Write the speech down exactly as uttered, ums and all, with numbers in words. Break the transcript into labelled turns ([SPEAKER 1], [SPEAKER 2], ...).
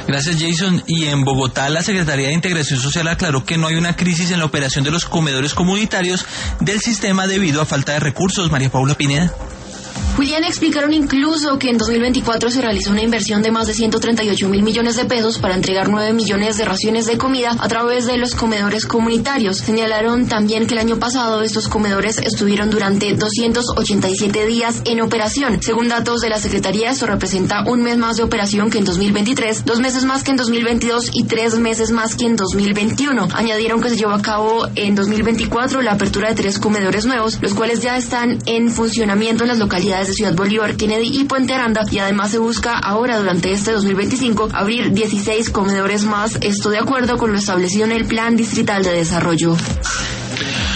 [SPEAKER 1] Gracias, Jason. Y en Bogotá, la Secretaría de Integración Social aclaró que no hay una crisis en la operación de los comedores comunitarios del sistema debido a falta de recursos. María Paula Pineda.
[SPEAKER 2] Julián, explicaron incluso que en dos mil veinticuatro se realizó una inversión de más de ciento treinta y ocho mil millones de pesos para entregar nueve millones de raciones de comida a través de los comedores comunitarios. Señalaron también que el año pasado estos comedores estuvieron durante doscientos ochenta y siete días en operación. Según datos de la Secretaría, esto representa un mes más de operación que en dos mil veintitrés, dos meses más que en dos mil veintidós y tres meses más que en dos mil veintiuno. Añadieron que se llevó a cabo en dos mil veinticuatro la apertura de tres comedores nuevos, los cuales ya están en funcionamiento en las localidades de Ciudad Bolívar, Kennedy y Puente Aranda, y además se busca ahora durante este dos mil veinticinco abrir dieciséis comedores más, esto de acuerdo con lo establecido en el Plan Distrital de Desarrollo.